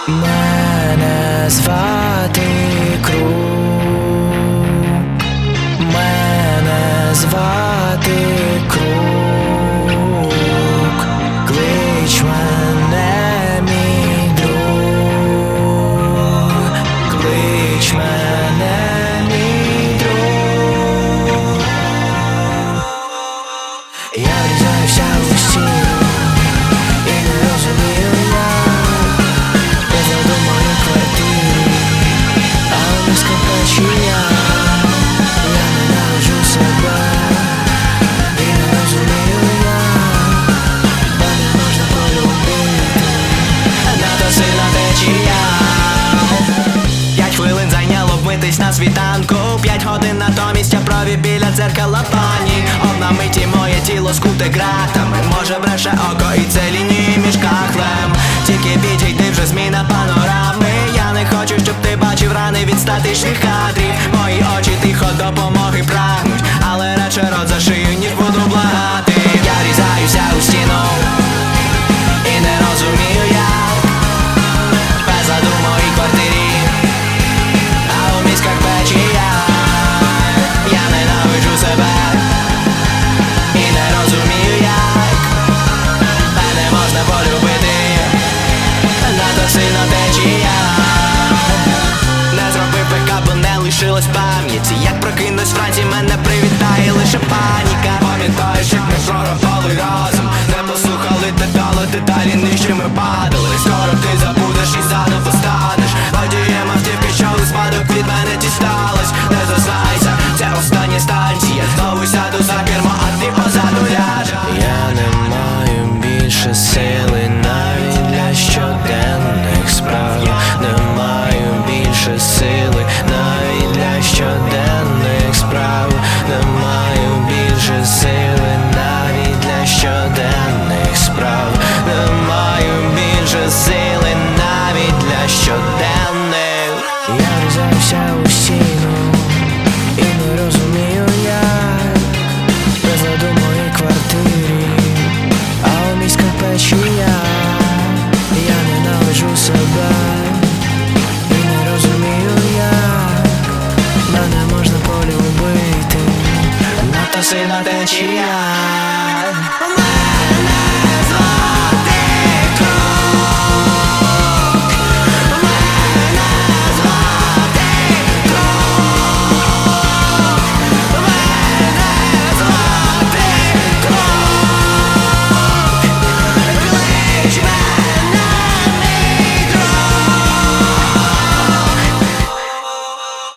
Мене звати Круг, мене звати Круг, клич мене, мій друг, клич мене, мій друг. Я врізаюся у стіну і не розумію я задумаю квартирі, але не скрипачі я ненавиджу себе і не розумію я, де не можна полюбити, надто сильна течія. 5 хвилин зайняло вмитись на світанку, 5 годин натомість я провів біля дзеркала пані. Одна мить і моє тіло скуте ґратами, може бреше око і це лінії між кахлем. Тільки підійди вже зміна панорами, я не хочу, щоб ти бачив рани від статичних кадрів. Мої очі тихо допомоги прагнуть, але радше рот за шию, ніж буду благати. Я різаюся у стіну і не розумію як, без ладу в моїй квартирі, а у мізках печія. Я ненавиджу себе і не розумію як, мене можна полюбити, надто сильно течія. Не зробив бекап, бо не лишилось пам'яті. Як прокинусь вранці, мене привітає лише паніка. Пам'ятаєш, як ми прорабали разом, не послухали деталі, нижче ми падали.